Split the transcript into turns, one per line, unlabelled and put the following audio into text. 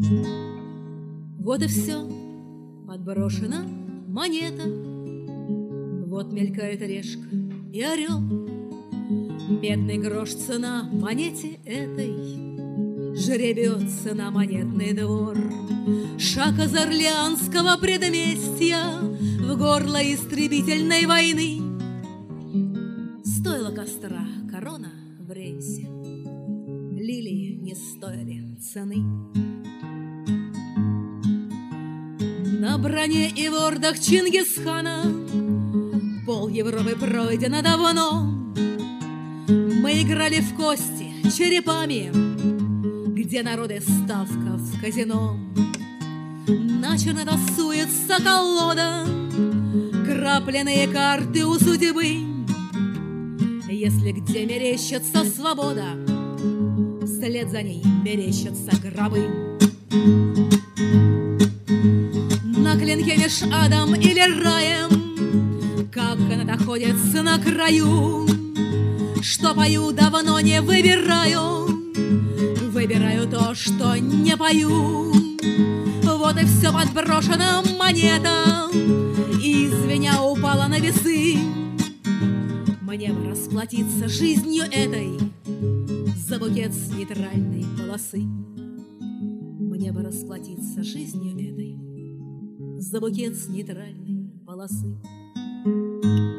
Вот и все, подброшена монета. Вот мелькает решка и орел. Бедный грош цена монете этой, жребет цена монетный двор. Шаг из Орлеанского предместья в горло истребительной войны. Стоило костра корона в рейсе, лилии не стоили цены. На броне и вордах Чингисхана пол Европы пройдено давно. Мы играли в кости черепами, где народы ставка в казино. Начерно тасуется колода, крапленые карты у судьбы. Если где мерещится свобода, вслед за ней мерещатся гробы. На клинке меж адом или раем, как она находится на краю. Что пою, давно не выбираю, выбираю то, что не пою. Вот и все, подброшена монета, и звеня упала на весы. Мне бы расплатиться жизнью этой за букет с нейтральной полосы. Мне бы расплатиться жизнью этой за букет с нейтральной полосы.